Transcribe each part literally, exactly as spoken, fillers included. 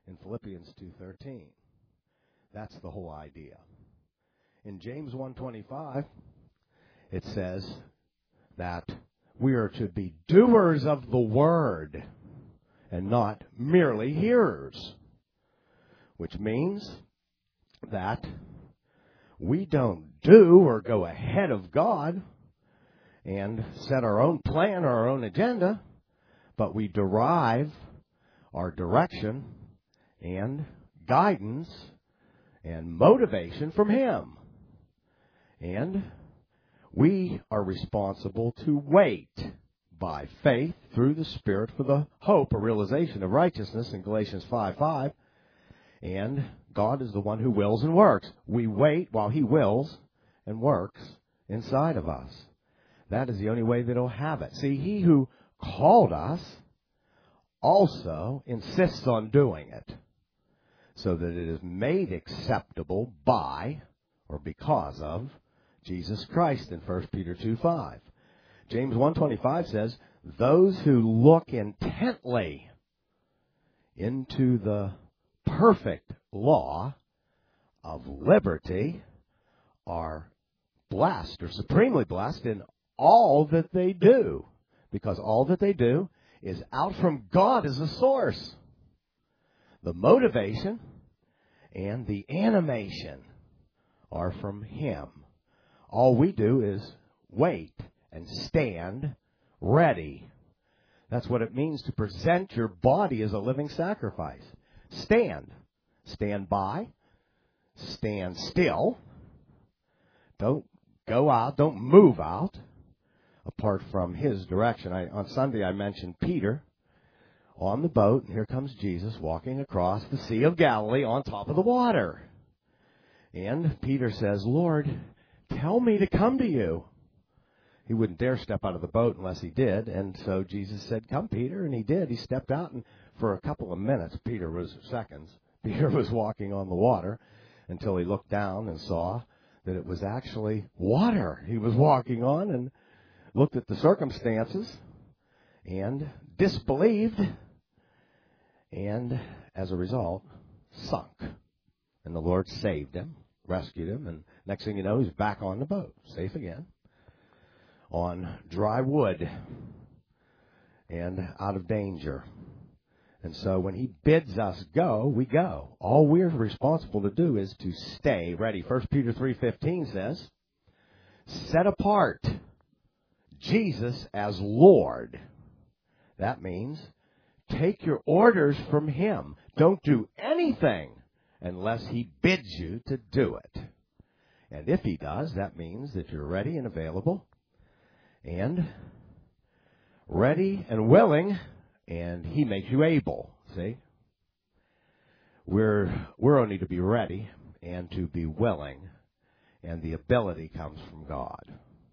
in Philippians two thirteen. That's the whole idea. In James one twenty-five, it says that we are to be doers of the word and not merely hearers, which means that we don't do or go ahead of God and set our own plan or our own agenda, but we derive our direction and guidance and motivation from Him. And we are responsible to wait by faith through the Spirit for the hope or realization of righteousness in Galatians five five. And God is the one who wills and works. We wait while He wills and works inside of us. That is the only way that He'll have it. See, He who called us also insists on doing it, so that it is made acceptable by or because of Jesus Christ in First Peter two five. James one twenty-five says, those who look intently into the perfect law of liberty are blessed or supremely blessed in all that they do, because all that they do is out from God as the source. The motivation and the animation are from Him. All we do is wait and stand ready. That's what it means to present your body as a living sacrifice. Stand. Stand by. Stand still. Don't go out. Don't move out apart from His direction. I, on Sunday I mentioned Peter on the boat, and here comes Jesus walking across the Sea of Galilee on top of the water. And Peter says, Lord, tell me to come to you. He wouldn't dare step out of the boat unless he did. And so Jesus said, come, Peter. And he did. He stepped out, and for a couple of minutes, Peter was seconds, Peter was walking on the water until he looked down and saw that it was actually water he was walking on, and looked at the circumstances and disbelieved, and as a result, sunk. And the Lord saved him, rescued him, and next thing you know, he's back on the boat, safe again, on dry wood and out of danger. And so when He bids us go, we go. All we're responsible to do is to stay ready. First Peter three fifteen says, set apart Jesus as Lord. That means take your orders from Him. Don't do anything unless He bids you to do it. And if He does, that means that you're ready and available, and ready and willing, and He makes you able. See? We're, we're only to be ready and to be willing, and the ability comes from God.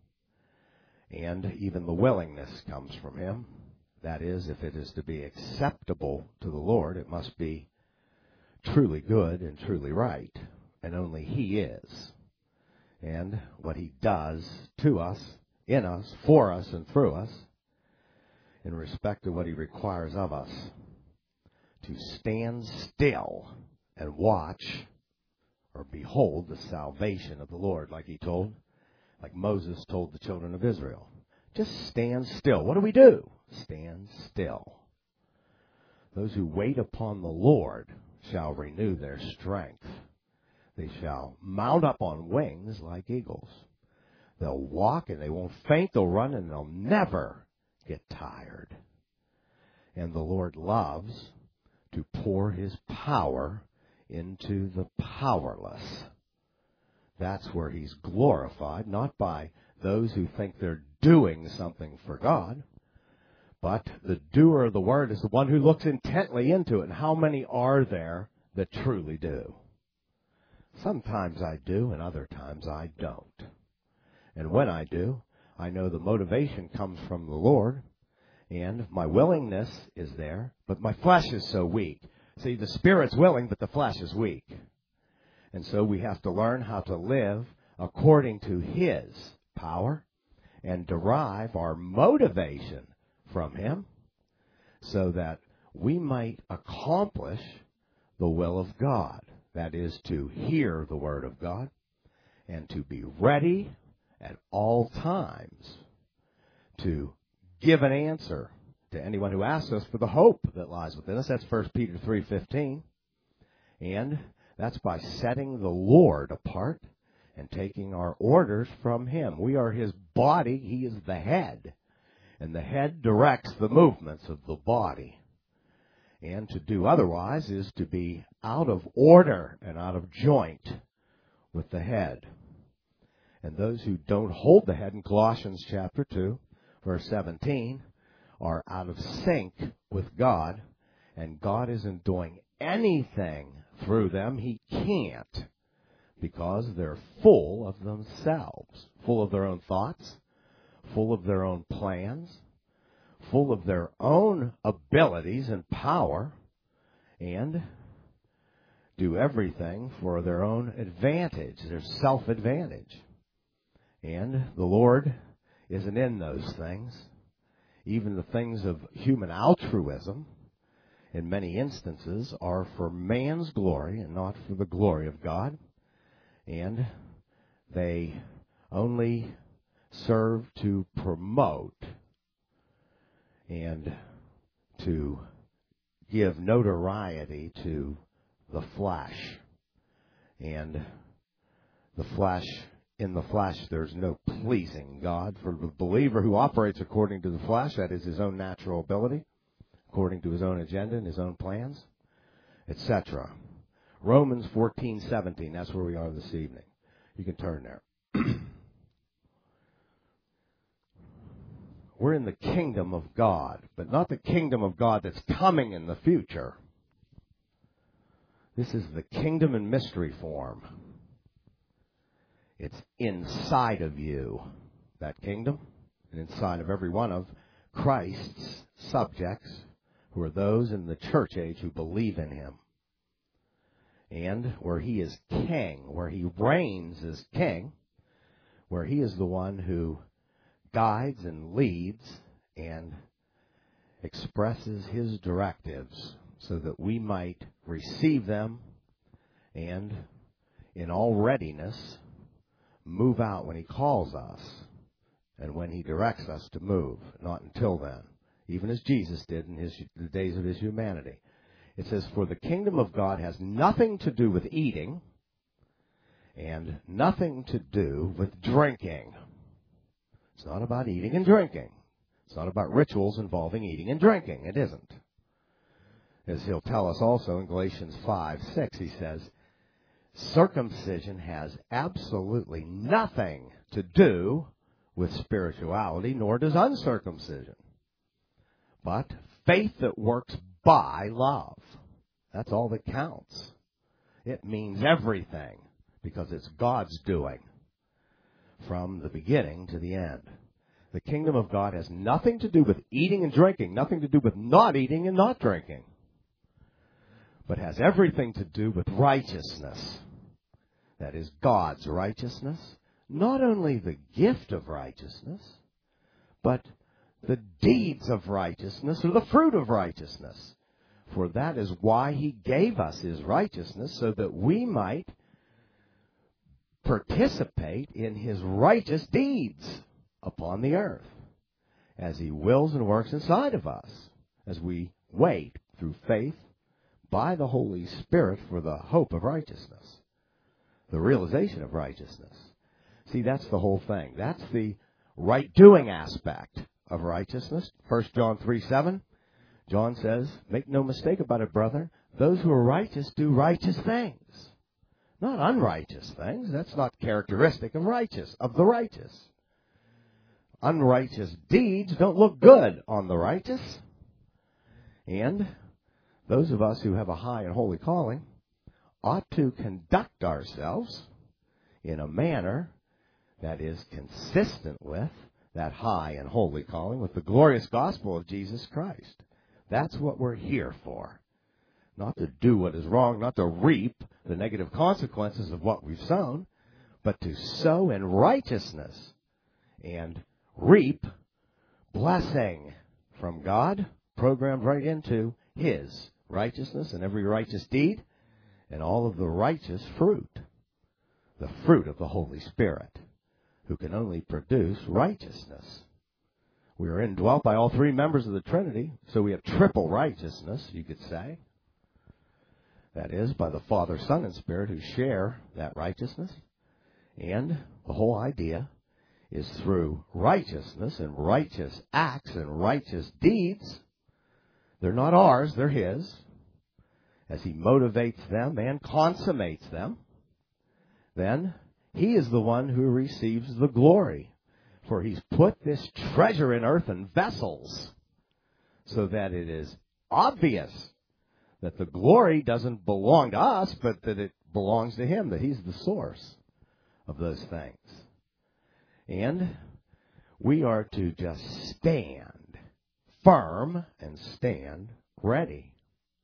And even the willingness comes from Him. That is, if it is to be acceptable to the Lord, it must be truly good and truly right. And only He is. And what He does to us, in us, for us, and through us, in respect to what He requires of us, to stand still and watch or behold the salvation of the Lord, like He told, like Moses told the children of Israel. Just stand still. What do we do? Stand still. Those who wait upon the Lord shall renew their strength. They shall mount up on wings like eagles. They'll walk and they won't faint. They'll run and they'll never get tired. And the Lord loves to pour His power into the powerless. That's where He's glorified, not by those who think they're doing something for God, but the doer of the word is the one who looks intently into it. And how many are there that truly do? Sometimes I do, and other times I don't. And when I do, I know the motivation comes from the Lord, and my willingness is there, but my flesh is so weak. See, the Spirit's willing, but the flesh is weak. And so we have to learn how to live according to His power and derive our motivation from Him so that we might accomplish the will of God. That is to hear the Word of God and to be ready at all times to give an answer to anyone who asks us for the hope that lies within us. That's First Peter three fifteen. And that's by setting the Lord apart and taking our orders from Him. We are His body. He is the head. And the head directs the movements of the body. And to do otherwise is to be out of order and out of joint with the head. And those who don't hold the head in Colossians chapter two, verse seventeen, are out of sync with God, and God isn't doing anything through them. He can't, because they're full of themselves, full of their own thoughts, full of their own plans, full of their own abilities and power, and do everything for their own advantage, their self-advantage. And the Lord isn't in those things. Even the things of human altruism, in many instances, are for man's glory and not for the glory of God. And they only serve to promote and to give notoriety to the flesh. And the flesh, in the flesh, there's no pleasing God. For the believer who operates according to the flesh, that is his own natural ability, according to his own agenda and his own plans, et cetera. Romans fourteen seventeen, that's where we are this evening. You can turn there. We're in the kingdom of God, but not the kingdom of God that's coming in the future. This is the kingdom in mystery form. It's inside of you, that kingdom, and inside of every one of Christ's subjects, who are those in the church age who believe in Him. And where He is king, where He reigns as king, where He is the one who guides and leads and expresses His directives so that we might receive them and, in all readiness, move out when He calls us and when He directs us to move, not until then, even as Jesus did in his, the days of His humanity. It says, for the kingdom of God has nothing to do with eating and nothing to do with drinking. It's not about eating and drinking. It's not about rituals involving eating and drinking. It isn't. As he'll tell us also in Galatians five six, he says, circumcision has absolutely nothing to do with spirituality, nor does uncircumcision. But faith that works by love. That's all that counts. It means everything because it's God's doing from the beginning to the end. The kingdom of God has nothing to do with eating and drinking, nothing to do with not eating and not drinking, but has everything to do with righteousness. That is God's righteousness, not only the gift of righteousness, but the deeds of righteousness or the fruit of righteousness. For that is why He gave us His righteousness, so that we might participate in His righteous deeds upon the earth, as He wills and works inside of us, as we wait through faith by the Holy Spirit for the hope of righteousness, the realization of righteousness. See, that's the whole thing. That's the right-doing aspect of righteousness. First John three seven, John says, make no mistake about it, brother, those who are righteous do righteous things. Not unrighteous things. That's not characteristic of righteous, of the righteous. Unrighteous deeds don't look good on the righteous. And those of us who have a high and holy calling ought to conduct ourselves in a manner that is consistent with that high and holy calling, with the glorious gospel of Jesus Christ. That's what we're here for. Not to do what is wrong, not to reap the negative consequences of what we've sown, but to sow in righteousness and reap blessing from God, programmed right into His righteousness and every righteous deed and all of the righteous fruit, the fruit of the Holy Spirit, who can only produce righteousness. We are indwelt by all three members of the Trinity, so we have triple righteousness, you could say. That is, by the Father, Son, and Spirit who share that righteousness. And the whole idea is through righteousness and righteous acts and righteous deeds. They're not ours, they're His. As He motivates them and consummates them, then He is the one who receives the glory. For He's put this treasure in earthen vessels so that it is obvious that the glory doesn't belong to us, but that it belongs to Him, that He's the source of those things. And we are to just stand firm and stand ready.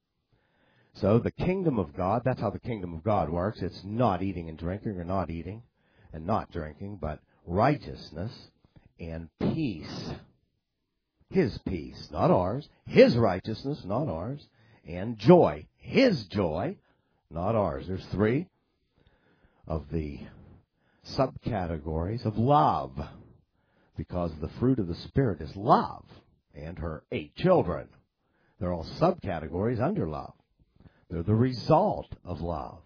So the kingdom of God, that's how the kingdom of God works. It's not eating and drinking, or not eating and not drinking, but righteousness and peace. His peace, not ours. His righteousness, not ours. And joy. His joy, not ours. There's three of the subcategories of love, because the fruit of the Spirit is love, and her eight children. They're all subcategories under love. They're the result of love.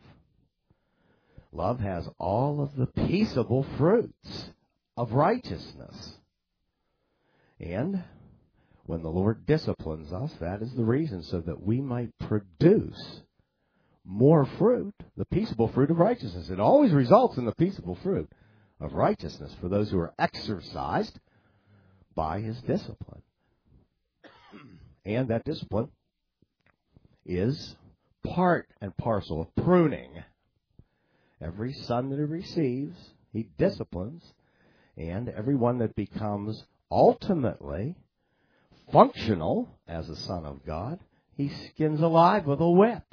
Love has all of the peaceable fruits of righteousness. And when the Lord disciplines us, that is the reason, so that we might produce more fruit, the peaceable fruit of righteousness. It always results in the peaceable fruit of righteousness for those who are exercised by His discipline. And that discipline is part and parcel of pruning. Every son that He receives, He disciplines, and everyone that becomes ultimately functional as a son of God, He skins alive with a whip.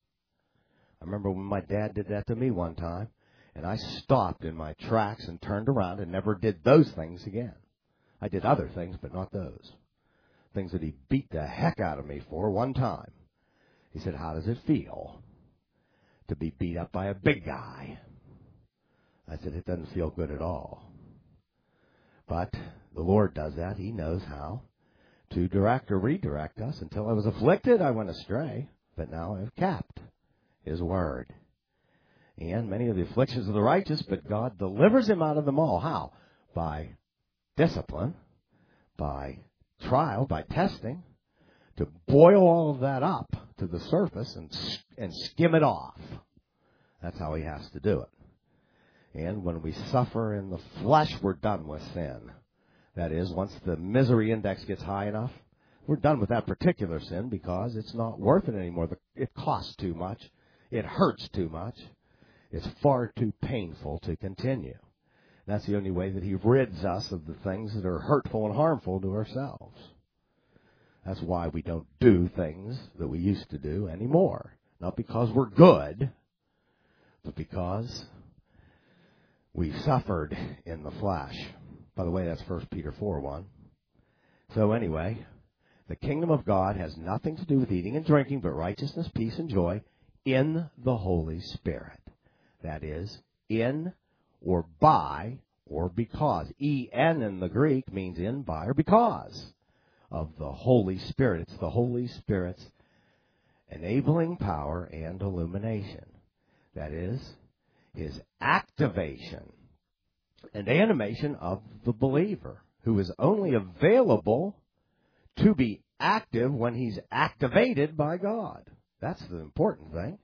I remember when my dad did that to me one time, and I stopped in my tracks and turned around and never did those things again. I did other things, but not those. Things that he beat the heck out of me for one time. He said, "How does it feel to be beat up by a big guy?" I said, "It doesn't feel good at all." But the Lord does that. He knows how to direct or redirect us. Until I was afflicted, I went astray, but now I have kept His word. And many of the afflictions of the righteous, but God delivers him out of them all. How? By discipline, by trial, by testing, to boil all of that up to the surface and and skim it off. That's how He has to do it. And when we suffer in the flesh, we're done with sin. That is, once the misery index gets high enough, we're done with that particular sin because it's not worth it anymore. It costs too much. It hurts too much. It's far too painful to continue. That's the only way that He rids us of the things that are hurtful and harmful to ourselves. That's why we don't do things that we used to do anymore. Not because we're good, but because we've suffered in the flesh. By the way, that's First Peter four one. So anyway, the kingdom of God has nothing to do with eating and drinking, but righteousness, peace, and joy in the Holy Spirit. That is, in or by or because. E N in the Greek means in, by, or because of the Holy Spirit. It's the Holy Spirit's enabling power and illumination. That is, His activation and animation of the believer, who is only available to be active when he's activated by God. That's the important thing.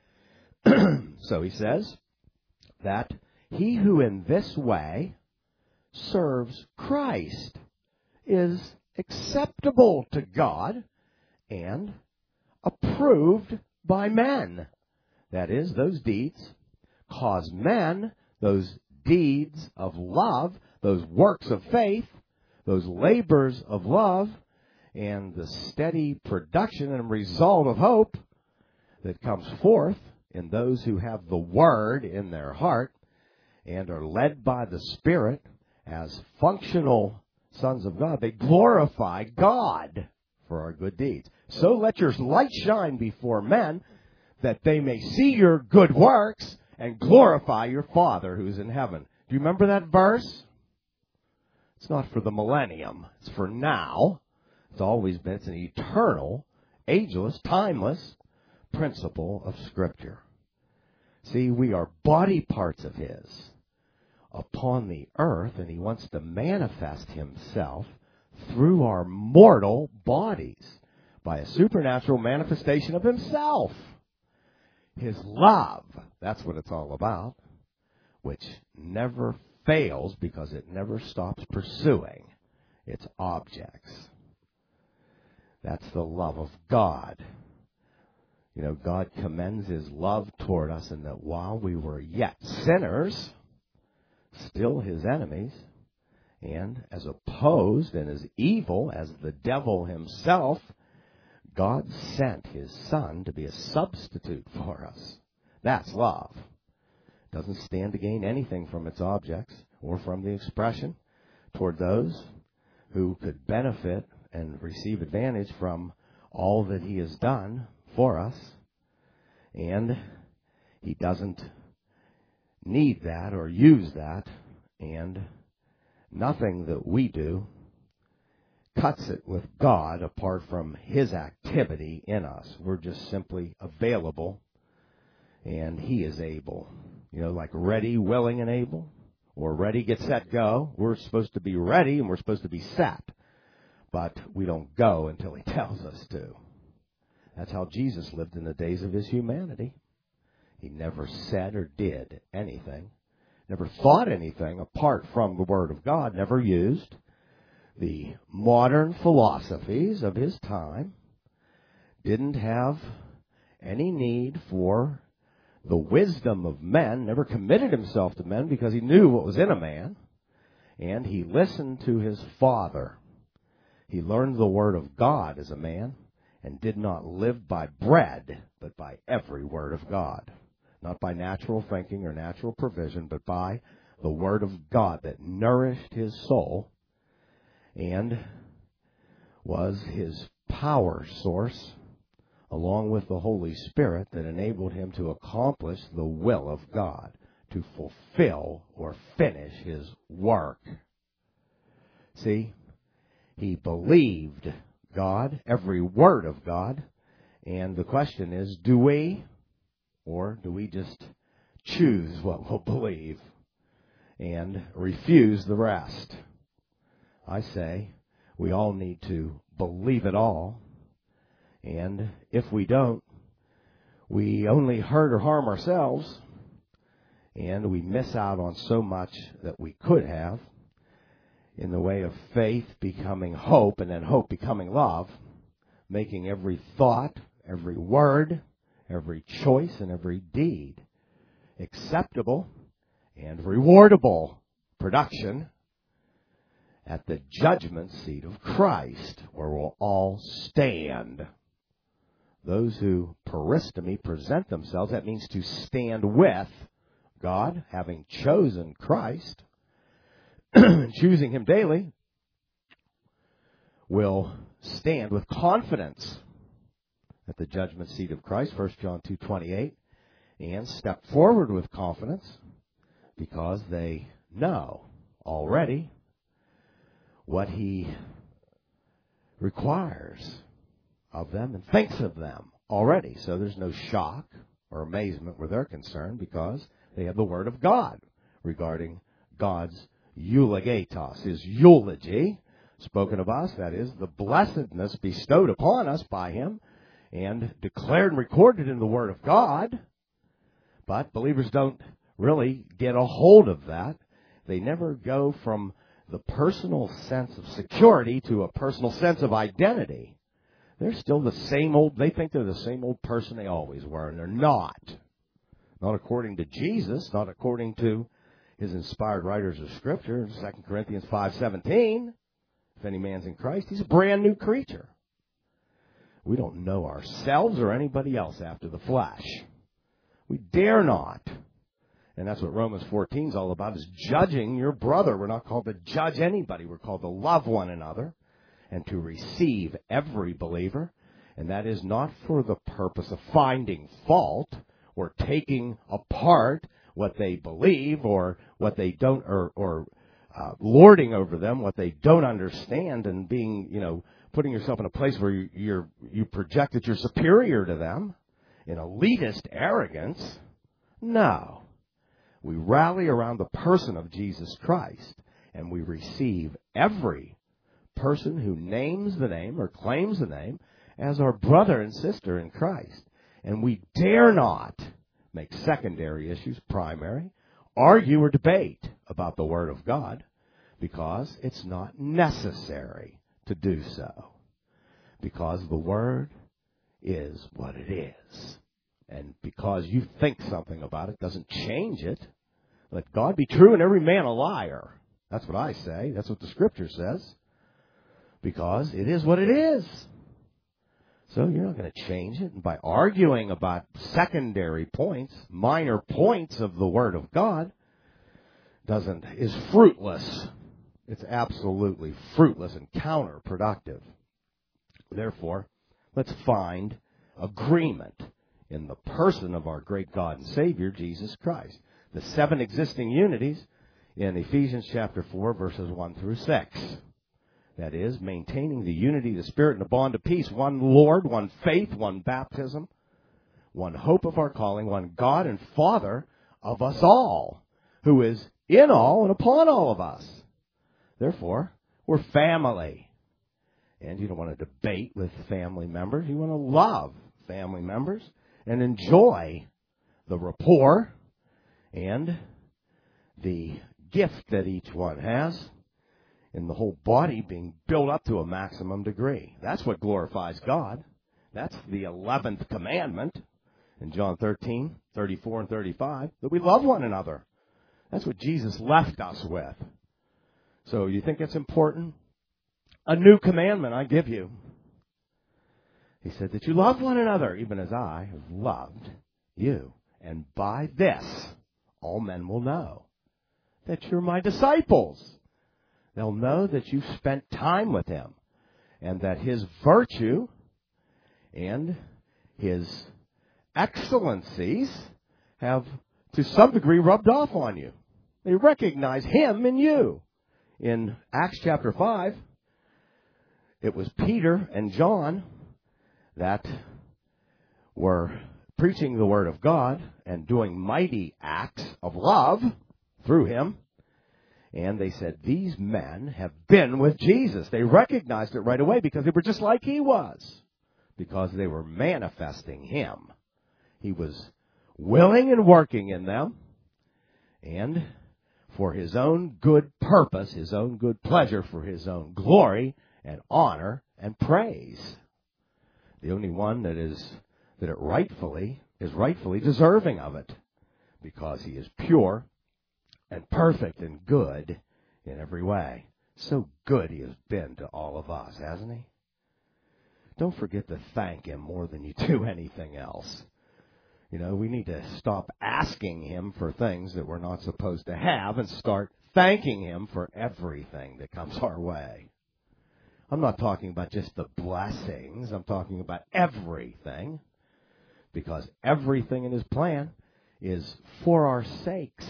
So he says that he who in this way serves Christ is acceptable to God and approved by men. That is, those deeds cause men, those deeds of love, those works of faith, those labors of love, and the steady production and result of hope that comes forth in those who have the Word in their heart and are led by the Spirit as functional sons of God. They glorify God for our good deeds. So let your light shine before men, that they may see your good works and glorify your Father who's in heaven. Do you remember that verse? It's not for the millennium. It's for now. It's always been. It's an eternal, ageless, timeless principle of Scripture. See, we are body parts of His upon the earth, and He wants to manifest Himself through our mortal bodies by a supernatural manifestation of Himself. His love, that's what it's all about, which never fails because it never stops pursuing its objects. That's the love of God. You know, God commends His love toward us in that while we were yet sinners, still His enemies, and as opposed and as evil as the devil himself, God sent His Son to be a substitute for us. That's love. It doesn't stand to gain anything from its objects or from the expression toward those who could benefit and receive advantage from all that He has done for us. And He doesn't need that or use that, and nothing that we do cuts it with God apart from His activity in us. We're just simply available, and He is able. You know, like ready, willing, and able, or ready, get, set, go. We're supposed to be ready, and we're supposed to be set, but we don't go until He tells us to. That's how Jesus lived in the days of His humanity. He never said or did anything, never thought anything apart from the Word of God, never used the modern philosophies of His time, didn't have any need for the wisdom of men, never committed Himself to men because He knew what was in a man, and He listened to His Father. He learned the Word of God as a man and did not live by bread, but by every word of God. Not by natural thinking or natural provision, but by the Word of God that nourished His soul and was His power source, along with the Holy Spirit, that enabled Him to accomplish the will of God, to fulfill or finish His work. See, He believed God, every word of God, and the question is, do we, or do we just choose what we'll believe and refuse the rest? I say we all need to believe it all, and if we don't, we only hurt or harm ourselves, and we miss out on so much that we could have in the way of faith becoming hope, and then hope becoming love, making every thought, every word, every choice, and every deed acceptable and rewardable production at the judgment seat of Christ, where we'll all stand. Those who peristomy present themselves, that means to stand with God, having chosen Christ, choosing Him daily, will stand with confidence at the judgment seat of Christ, First John two twenty-eight, and step forward with confidence because they know already what He requires of them and thinks of them already. So there's no shock or amazement where they're concerned because they have the Word of God regarding God's eulogatos, His eulogy spoken of us, that is, the blessedness bestowed upon us by Him and declared and recorded in the Word of God. But believers don't really get a hold of that. They never go from the personal sense of security to a personal sense of identity. They're still the same old, they think they're the same old person they always were, and they're not. Not according to Jesus, not according to His inspired writers of Scripture. Second Corinthians five seventeen, if any man's in Christ, he's a brand new creature. We don't know ourselves or anybody else after the flesh. We dare not. And that's what Romans fourteen is all about, is judging your brother. We're not called to judge anybody. We're called to love one another and to receive every believer And that is not for the purpose of finding fault or taking apart what they believe or what they don't, or, or uh, lording over them what they don't understand, and being, you know, putting yourself in a place where you, you're, you project that you're superior to them in elitist arrogance. No. We rally around the person of Jesus Christ, and we receive every person who names the name or claims the name as our brother and sister in Christ. And we dare not make secondary issues primary, argue or debate about the Word of God, because it's not necessary to do so. Because the Word is what it is. And because you think something about it doesn't change it. Let God be true and every man a liar. That's what I say. That's what the Scripture says. Because it is what it is. So you're not going to change it. And by arguing about secondary points, minor points of the Word of God, doesn't is fruitless. It's absolutely fruitless and counterproductive. Therefore, let's find agreement in the person of our great God and Savior, Jesus Christ. The seven existing unities in Ephesians chapter four, verses one through six. That is, maintaining the unity of the Spirit in a bond of peace. One Lord, one faith, one baptism, one hope of our calling, one God and Father of us all, who is in all and upon all of us. Therefore, we're family. And you don't want to debate with family members. You want to love family members and enjoy the rapport and the gift that each one has, in the whole body being built up to a maximum degree. That's what glorifies God. That's the eleventh commandment in John thirteen, thirty-four and thirty-five, that we love one another. That's what Jesus left us with. So you think it's important? A new commandment I give you. He said that you love one another, even as I have loved you. And by this, all men will know that you're my disciples. They'll know that you've spent time with him, and that his virtue and his excellencies have, to some degree, rubbed off on you. They recognize him in you. In Acts chapter five, it was Peter and John that were preaching the Word of God and doing mighty acts of love through him. And they said, these men have been with Jesus. They recognized it right away because they were just like he was. Because they were manifesting him. He was willing and working in them. And for his own good purpose, his own good pleasure, for his own glory and honor and praise. The only one that is that it rightfully is rightfully deserving of it. Because he is pure and perfect and good in every way. So good he has been to all of us, hasn't he? Don't forget to thank him more than you do anything else. You know, we need to stop asking him for things that we're not supposed to have and start thanking him for everything that comes our way. I'm not talking about just the blessings. I'm talking about everything. Because everything in his plan is for our sakes,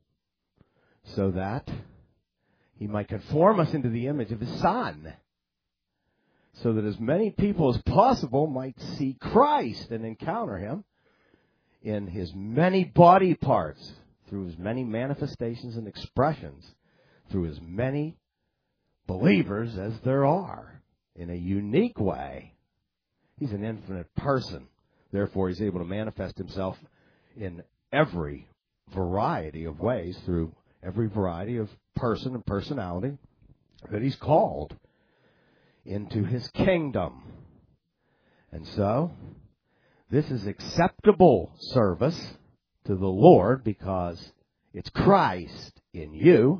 so that he might conform us into the image of his Son, so that as many people as possible might see Christ and encounter him in his many body parts, through his many manifestations and expressions, through as many believers as there are, in a unique way. He's an infinite person. Therefore, he's able to manifest himself in every variety of ways, through every variety of person and personality that he's called into his kingdom. And so, this is acceptable service to the Lord because it's Christ in you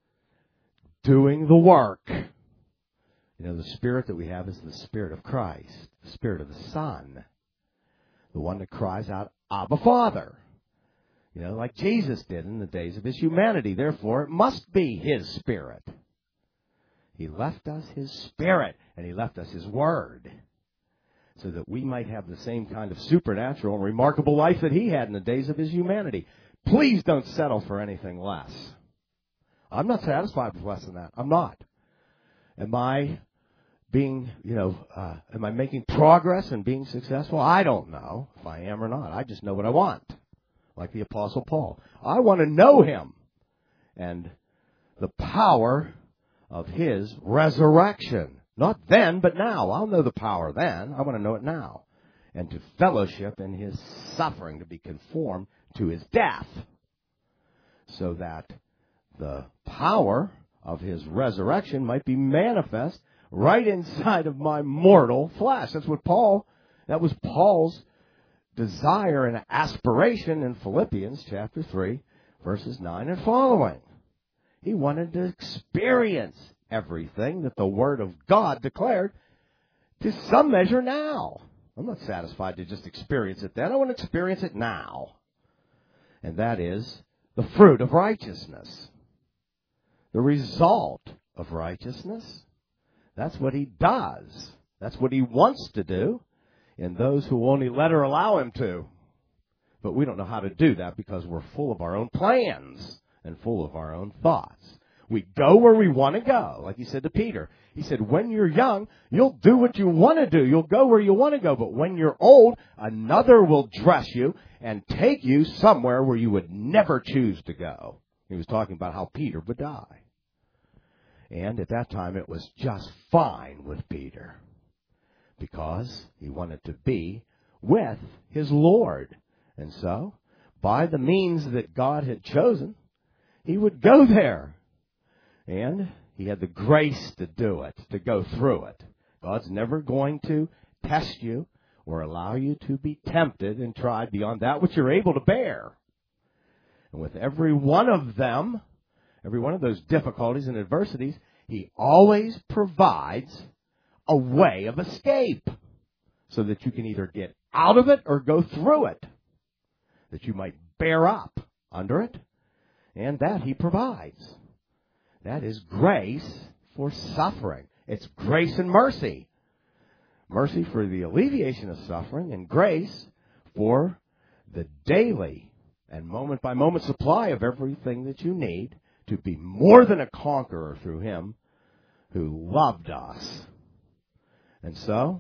doing the work. You know, the Spirit that we have is the Spirit of Christ, the Spirit of the Son, the one that cries out, Abba, Father. You know, like Jesus did in the days of his humanity. Therefore, it must be his Spirit. He left us his Spirit, and he left us his Word. so that we might have the same kind of supernatural and remarkable life that he had in the days of his humanity. Please don't settle for anything less. I'm not satisfied with less than that. I'm not. Am I being, you know, uh, am I making progress and being successful? I don't know if I am or not. I just know what I want, like the Apostle Paul. I want to know him and the power of his resurrection. Not then, but now. I'll know the power then. I want to know it now. And to fellowship in his suffering, to be conformed to his death, so that the power of his resurrection might be manifest right inside of my mortal flesh. That's what Paul, that was Paul's desire and aspiration in Philippians chapter three, verses nine and following. He wanted to experience everything that the Word of God declared to some measure now. I'm not satisfied to just experience it then. I want to experience it now. And that is the fruit of righteousness. The result of righteousness. That's what he does. That's what he wants to do in those who only let or allow him to. But we don't know how to do that because we're full of our own plans and full of our own thoughts. We go where we want to go, like he said to Peter. He said, when you're young, you'll do what you want to do. You'll go where you want to go. But when you're old, another will dress you and take you somewhere where you would never choose to go. He was talking about how Peter would die. And at that time, it was just fine with Peter because he wanted to be with his Lord. And so, by the means that God had chosen, he would go there. And he had the grace to do it, to go through it. God's never going to test you or allow you to be tempted and tried beyond that which you're able to bear. And with every one of them, every one of those difficulties and adversities, he always provides a way of escape so that you can either get out of it or go through it, that you might bear up under it, and that he provides. That is grace for suffering. It's grace and mercy. Mercy for the alleviation of suffering and grace for the daily and moment-by-moment supply of everything that you need to be more than a conqueror through him who loved us. And so,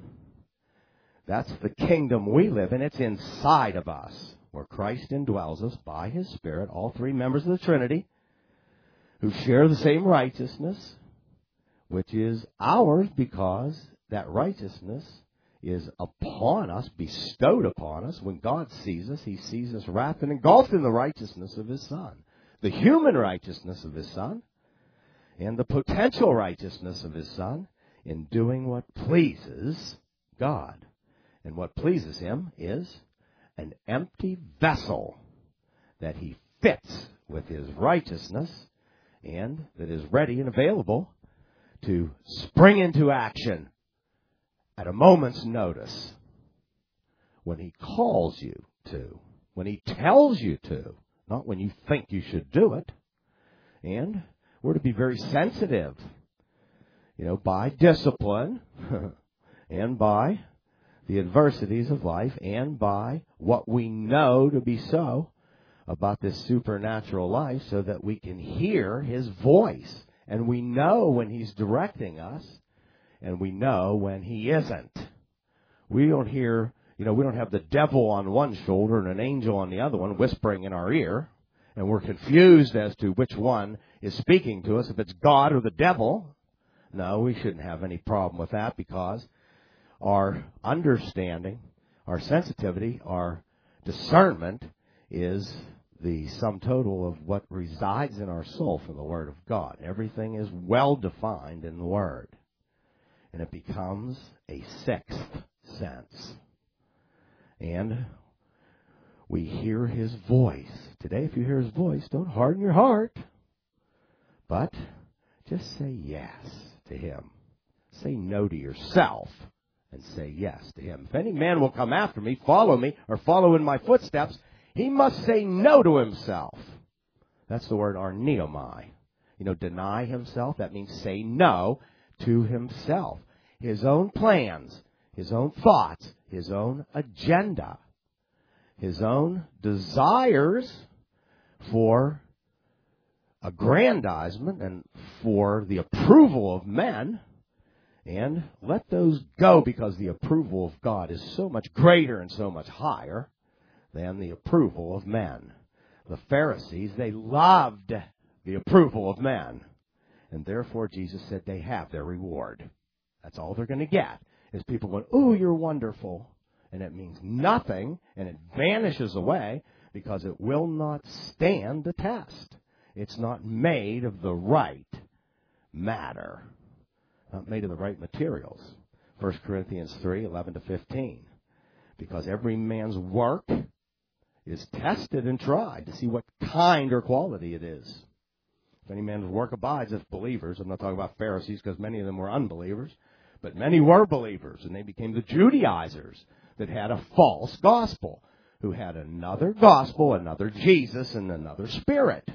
that's the kingdom we live in. It's inside of us, where Christ indwells us by his Spirit, all three members of the Trinity, who share the same righteousness, which is ours because that righteousness is upon us, bestowed upon us. When God sees us, he sees us wrapped and engulfed in the righteousness of his Son, the human righteousness of his Son, and the potential righteousness of his Son in doing what pleases God. And what pleases him is an empty vessel that he fits with his righteousness and that is ready and available to spring into action at a moment's notice when he calls you to, when he tells you to, not when you think you should do it. And we're to be very sensitive, you know, by discipline and by the adversities of life and by what we know to be so about this supernatural life so that we can hear his voice. And we know when he's directing us and we know when he isn't. We don't hear, you know, we don't have the devil on one shoulder and an angel on the other one whispering in our ear. And we're confused as to which one is speaking to us, if it's God or the devil. No, we shouldn't have any problem with that because our understanding, our sensitivity, our discernment is the sum total of what resides in our soul from the Word of God. Everything is well defined in the Word. And it becomes a sixth sense. And we hear his voice. Today, if you hear his voice, don't harden your heart. But just say yes to him. Say no to yourself and say yes to him. If any man will come after me, follow me, or follow in my footsteps, he must say no to himself. That's the word arneomai. You know, deny himself, that means say no to himself. His own plans, his own thoughts, his own agenda, his own desires for aggrandizement and for the approval of men, and let those go, because the approval of God is so much greater and so much higher than the approval of men. The Pharisees, they loved the approval of men, and therefore Jesus said they have their reward. That's all they're going to get, is people going, "Oh, you're wonderful," and it means nothing, and it vanishes away because it will not stand the test. It's not made of the right matter, not made of the right materials. First Corinthians three, eleven to fifteen. Because every man's work is tested and tried to see what kind or quality it is. If any man's work abides, as believers, I'm not talking about Pharisees because many of them were unbelievers, but many were believers, and they became the Judaizers that had a false gospel, who had another gospel, another Jesus, and another spirit.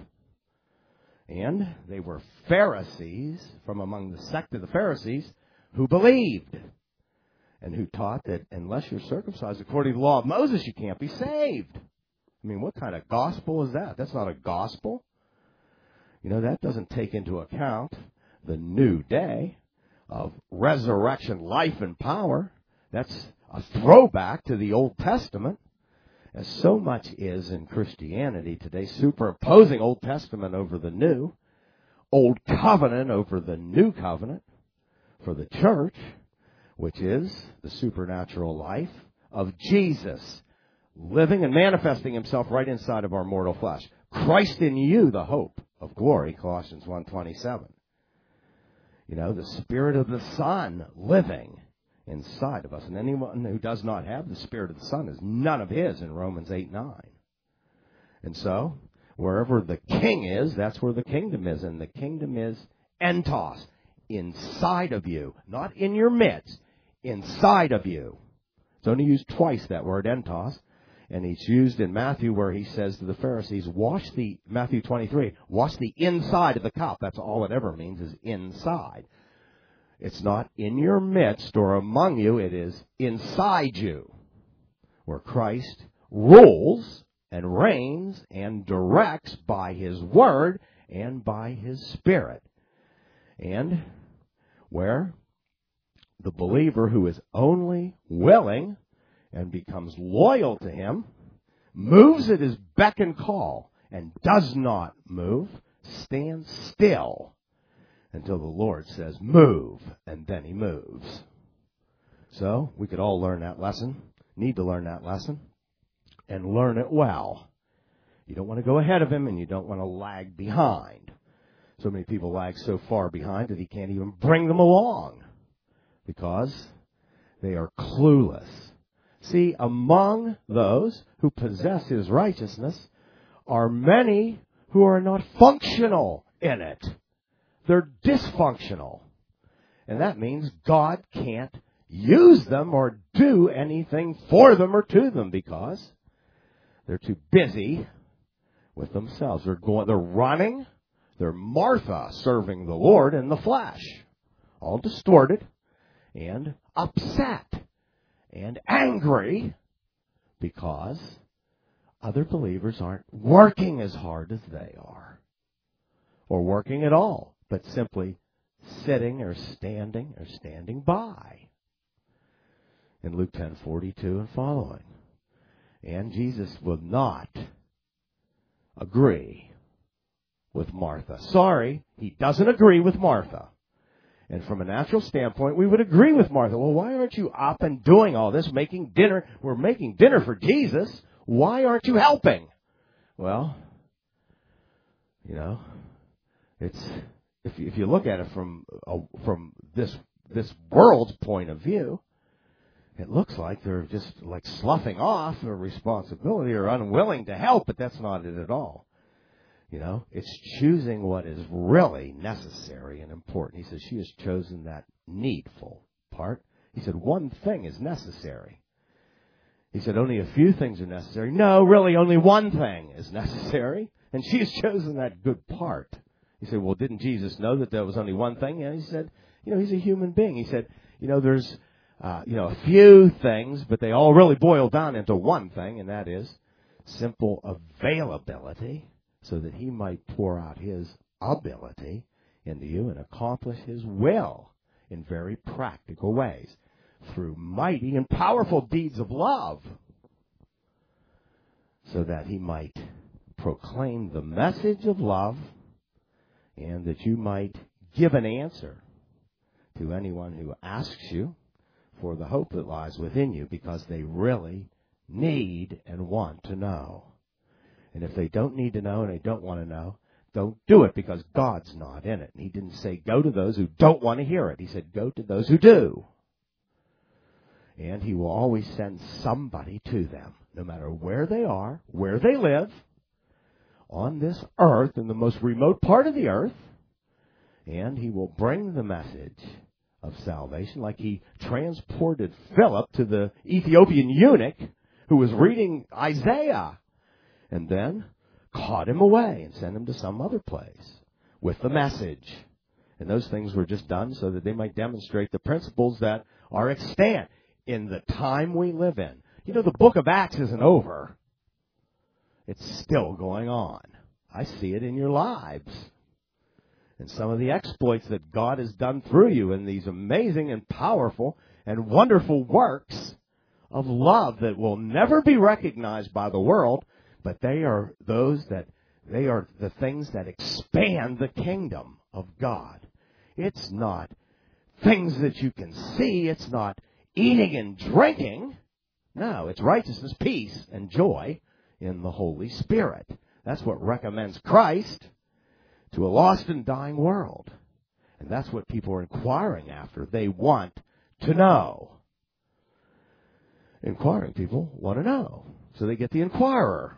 And they were Pharisees from among the sect of the Pharisees who believed and who taught that unless you're circumcised according to the law of Moses, you can't be saved. I mean, what kind of gospel is that? That's not a gospel. You know, that doesn't take into account the new day of resurrection, life, and power. That's a throwback to the Old Testament, as so much is in Christianity today, superimposing Old Testament over the New, Old Covenant over the New Covenant for the church, which is the supernatural life of Jesus, living and manifesting himself right inside of our mortal flesh. Christ in you, the hope of glory, Colossians one twenty-seven. You know, the Spirit of the Son living inside of us. And anyone who does not have the Spirit of the Son is none of his in Romans eight nine. And so, wherever the King is, that's where the kingdom is. And the kingdom is entos, inside of you, not in your midst, inside of you. It's only used twice, that word entos. And it's used in Matthew where he says to the Pharisees, wash the, Matthew twenty-three, wash the inside of the cup. That's all it ever means, is inside. It's not in your midst or among you, it is inside you, where Christ rules and reigns and directs by his word and by his Spirit. And where the believer who is only willing and becomes loyal to him, moves at his beck and call, and does not move, stands still until the Lord says, move, and then he moves. So, we could all learn that lesson, need to learn that lesson, and learn it well. You don't want to go ahead of him, and you don't want to lag behind. So many people lag so far behind that he can't even bring them along, because they are clueless. See, among those who possess his righteousness are many who are not functional in it. They're dysfunctional. And that means God can't use them or do anything for them or to them because they're too busy with themselves. They're going, they're running. They're Martha serving the Lord in the flesh. All distorted and upset and angry because other believers aren't working as hard as they are, or working at all, but simply sitting or standing or standing by. In Luke ten forty-two and following. And Jesus will not agree with Martha. Sorry, he doesn't agree with Martha. And from a natural standpoint, we would agree with Martha. Well, why aren't you up and doing all this, making dinner? We're making dinner for Jesus. Why aren't you helping? Well, you know, it's if you, if you look at it from uh, from this this world's point of view, it looks like they're just like sloughing off their responsibility or unwilling to help, but that's not it at all. You know, it's choosing what is really necessary and important. He says she has chosen that needful part. He said one thing is necessary. He said only a few things are necessary. No, really only one thing is necessary. And she has chosen that good part. He said, well, didn't Jesus know that there was only one thing? And he said, you know, he's a human being. He said, you know, there's uh, you know, a few things, but they all really boil down into one thing, and that is simple availability, so that he might pour out his ability into you and accomplish his will in very practical ways through mighty and powerful deeds of love, so that he might proclaim the message of love and that you might give an answer to anyone who asks you for the hope that lies within you, because they really need and want to know. And if they don't need to know and they don't want to know, don't do it, because God's not in it. And he didn't say go to those who don't want to hear it. He said go to those who do. And he will always send somebody to them, no matter where they are, where they live, on this earth, in the most remote part of the earth. And he will bring the message of salvation, like he transported Philip to the Ethiopian eunuch who was reading Isaiah, and then caught him away and sent him to some other place with the message. And those things were just done so that they might demonstrate the principles that are extant in the time we live in. You know, the book of Acts isn't over. It's still going on. I see it in your lives. And some of the exploits that God has done through you in these amazing and powerful and wonderful works of love that will never be recognized by the world, but they are those that, they are the things that expand the kingdom of God. It's not things that you can see. It's not eating and drinking. No, it's righteousness, peace, and joy in the Holy Spirit. That's what recommends Christ to a lost and dying world. And that's what people are inquiring after. They want to know. Inquiring people want to know. So they get the Inquirer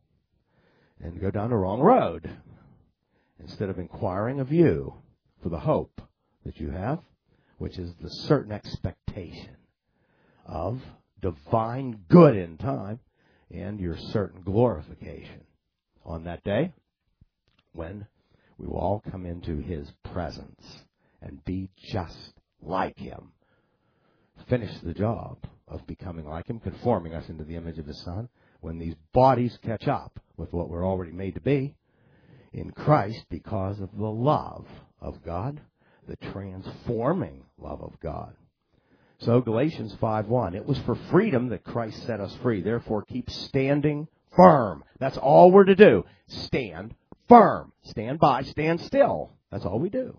and go down the wrong road. Instead of inquiring of you for the hope that you have, which is the certain expectation of divine good in time and your certain glorification on that day when we will all come into his presence and be just like him. Finish the job of becoming like him, conforming us into the image of his Son, when these bodies catch up with what we're already made to be in Christ because of the love of God, the transforming love of God. So Galatians five one, it was for freedom that Christ set us free. Therefore, keep standing firm. That's all we're to do. Stand firm. Stand by. Stand still. That's all we do.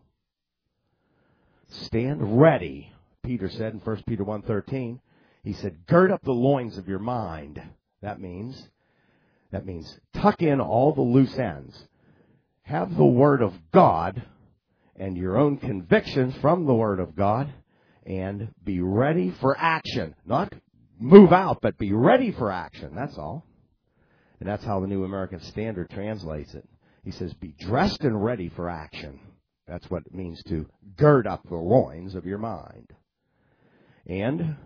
Stand ready. Peter said in First Peter one thirteen, he said, gird up the loins of your mind. That means, that means tuck in all the loose ends. Have the Word of God and your own convictions from the Word of God, and be ready for action. Not move out, but be ready for action. That's all. And that's how the New American Standard translates it. He says, be dressed and ready for action. That's what it means to gird up the loins of your mind. And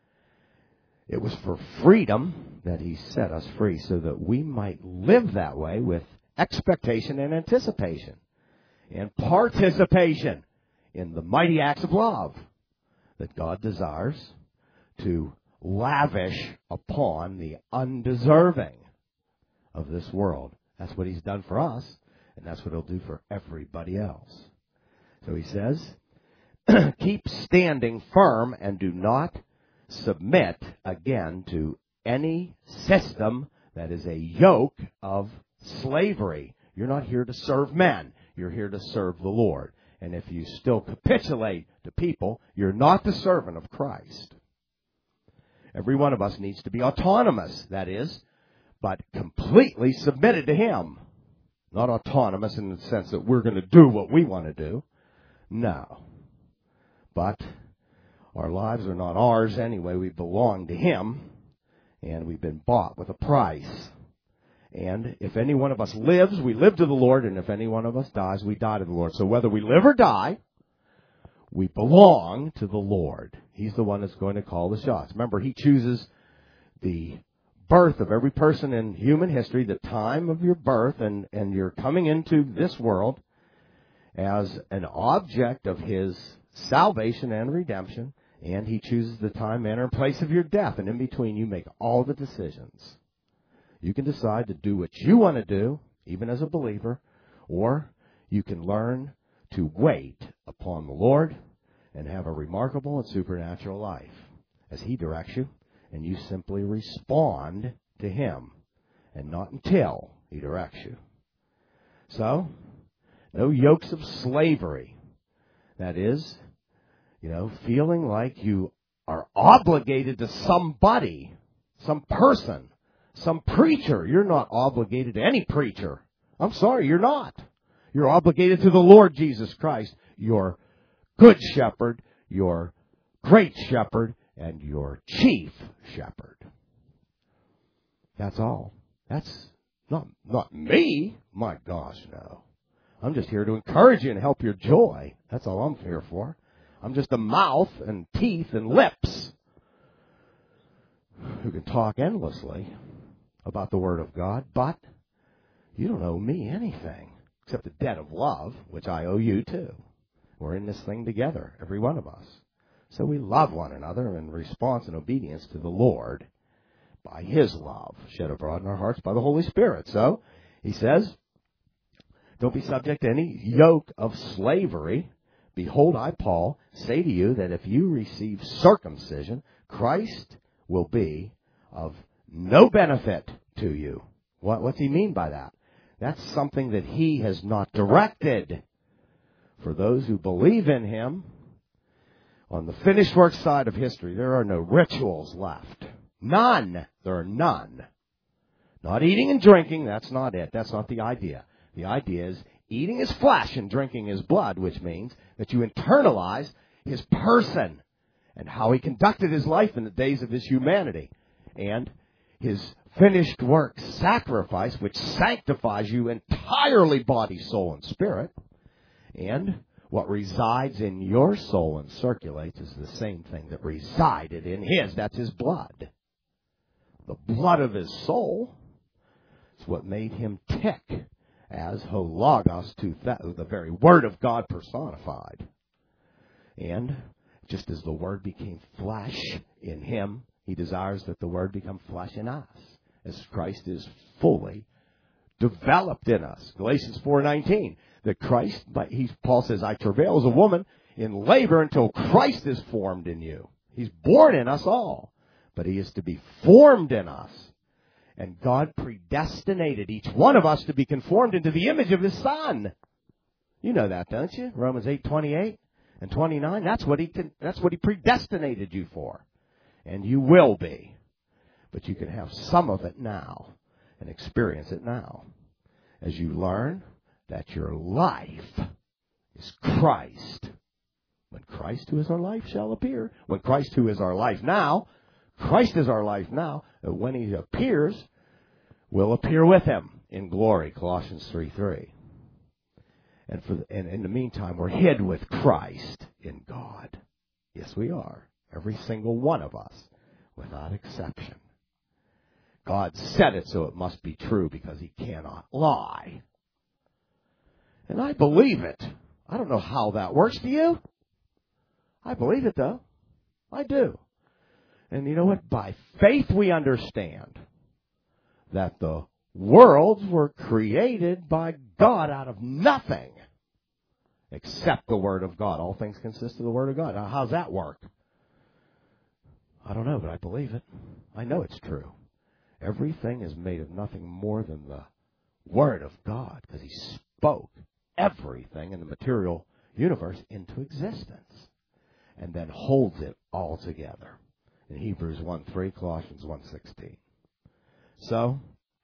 it was for freedom that he set us free, so that we might live that way with expectation and anticipation and participation in the mighty acts of love that God desires to lavish upon the undeserving of this world. That's what he's done for us, and that's what he'll do for everybody else. So he says, keep standing firm and do not submit again to any system that is a yoke of slavery. You're not here to serve men. You're here to serve the Lord. And if you still capitulate to people, you're not the servant of Christ. Every one of us needs to be autonomous, that is, but completely submitted to him. Not autonomous in the sense that we're going to do what we want to do. No. But our lives are not ours anyway. We belong to him, and we've been bought with a price. And if any one of us lives, we live to the Lord, and if any one of us dies, we die to the Lord. So whether we live or die, we belong to the Lord. He's the one that's going to call the shots. Remember, he chooses the birth of every person in human history, the time of your birth, and, and you're coming into this world as an object of his salvation and redemption, And he chooses the time, manner, and place of your death. And in between, you make all the decisions. You can decide to do what you want to do, even as a believer, or you can learn to wait upon the Lord and have a remarkable and supernatural life as he directs you, and you simply respond to him, and not until he directs you. So, no yokes of slavery. That is, you know, feeling like you are obligated to somebody, some person, some preacher. You're not obligated to any preacher. I'm sorry, you're not. You're obligated to the Lord Jesus Christ, your good shepherd, your great shepherd, and your chief shepherd. That's all. That's not, not me. My gosh, no. I'm just here to encourage you and help your joy. That's all I'm here for. I'm just a mouth and teeth and lips who can talk endlessly about the Word of God, but you don't owe me anything except the debt of love, which I owe you too. We're in this thing together, every one of us. So we love one another in response and obedience to the Lord by his love, shed abroad in our hearts by the Holy Spirit. So, he says, don't be subject to any yoke of slavery. Behold, I, Paul, say to you that if you receive circumcision, Christ will be of no benefit to you. What, what's he mean by that? That's something that he has not directed. For those who believe in him, on the finished work side of history, there are no rituals left. None. There are none. Not eating and drinking, that's not it. That's not the idea. The idea is eating his flesh and drinking his blood, which means that you internalize his person and how he conducted his life in the days of his humanity. And his finished work sacrifice, which sanctifies you entirely, body, soul, and spirit. And what resides in your soul and circulates is the same thing that resided in his. That's his blood. The blood of his soul is what made him tick as Hologos to the very Word of God personified. And just as the Word became flesh in him, he desires that the Word become flesh in us, as Christ is fully developed in us. Galatians four nineteen, that Christ, he, Paul says, I travail as a woman in labor until Christ is formed in you. He's born in us all, but he is to be formed in us. And God predestinated each one of us to be conformed into the image of his Son. You know that, don't you? Romans eight twenty-eight and twenty-nine. That's what he that's what he predestinated you for. And you will be. But you can have some of it now and experience it now as you learn that your life is Christ. When Christ, who is our life, shall appear. When Christ, who is our life now, Christ is our life now. When he appears, we'll appear with him in glory, Colossians three three. And, for the, and in the meantime, we're hid with Christ in God. Yes, we are. Every single one of us, without exception. God said it, so it must be true because he cannot lie. And I believe it. I don't know how that works. Do you? I believe it, though. I do. And you know what? By faith we understand that the worlds were created by God out of nothing except the Word of God. All things consist of the Word of God. Now, how's that work? I don't know, but I believe it. I know it's true. Everything is made of nothing more than the Word of God, because he spoke everything in the material universe into existence and then holds it all together. In Hebrews one three, Colossians one sixteen. So,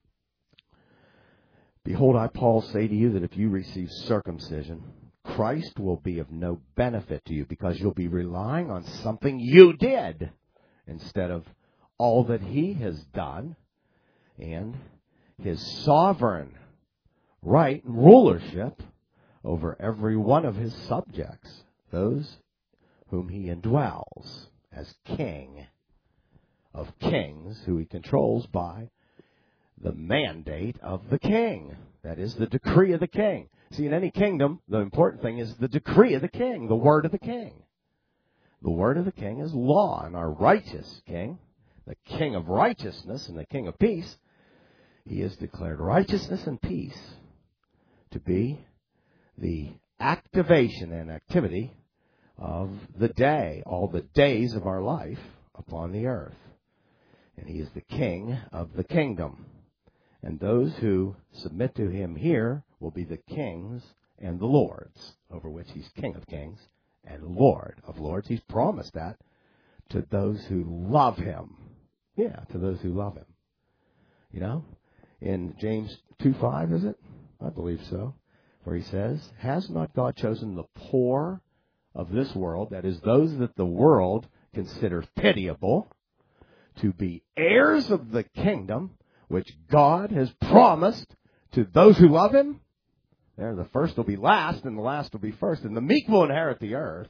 behold, I, Paul, say to you that if you receive circumcision, Christ will be of no benefit to you, because you'll be relying on something you did instead of all that he has done and his sovereign right and rulership over every one of his subjects, those whom he indwells as king of kings, who he controls by the mandate of the king. That is, the decree of the king. See, in any kingdom, the important thing is the decree of the king, the word of the king. the word of the king is law, and our righteous king, the king of righteousness and the king of peace, he has declared righteousness and peace to be the activation and activity of the day, all the days of our life upon the earth. And he is the king of the kingdom. And those who submit to him here will be the kings and the lords, over which he's King of kings and Lord of lords. He's promised that to those who love him. Yeah, to those who love him. You know, in James two five, is it? I believe so. Where he says, has not God chosen the poor of this world, that is, those that the world considers pitiable, to be heirs of the kingdom which God has promised to those who love him? There, the first will be last, and the last will be first, and the meek will inherit the earth.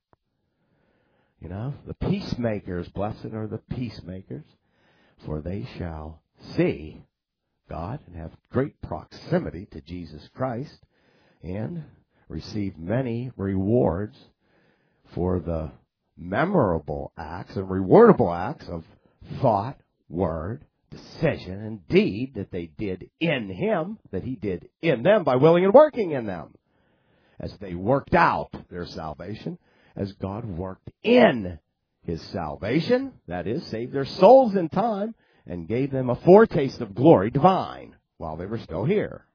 You know, the peacemakers, blessed are the peacemakers, for they shall see God and have great proximity to Jesus Christ and receive many rewards for the memorable acts and rewardable acts of thought, word, decision, and deed that they did in him, that he did in them by willing and working in them. As they worked out their salvation, as God worked in his salvation, that is, saved their souls in time and gave them a foretaste of glory divine while they were still here.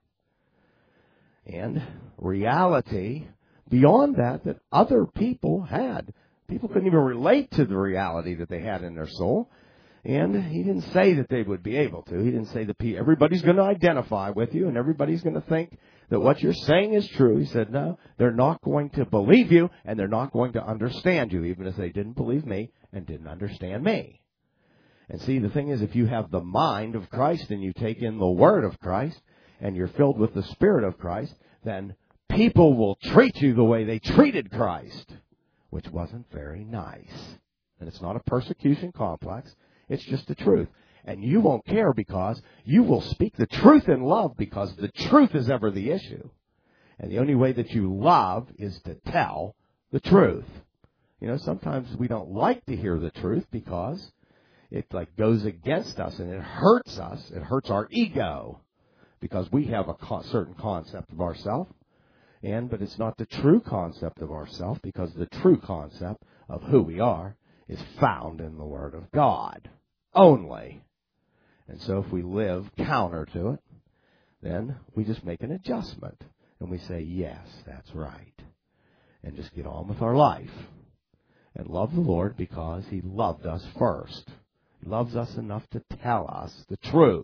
And reality beyond that that other people had. People couldn't even relate to the reality that they had in their soul. And he didn't say that they would be able to. He didn't say that everybody's going to identify with you and everybody's going to think that what you're saying is true. He said, no, they're not going to believe you and they're not going to understand you, even if they didn't believe me and didn't understand me. And see, the thing is, if you have the mind of Christ and you take in the word of Christ and you're filled with the Spirit of Christ, then people will treat you the way they treated Christ, which wasn't very nice. And it's not a persecution complex. It's just the truth. And you won't care because you will speak the truth in love, because the truth is ever the issue. And the only way that you love is to tell the truth. You know, sometimes we don't like to hear the truth because it like goes against us and it hurts us. It hurts our ego because we have a co- certain concept of ourselves. And, but it's not the true concept of ourselves, because the true concept of who we are is found in the Word of God only. And so if we live counter to it, then we just make an adjustment. And we say, yes, that's right. And just get on with our life. And love the Lord because he loved us first. He loves us enough to tell us the truth.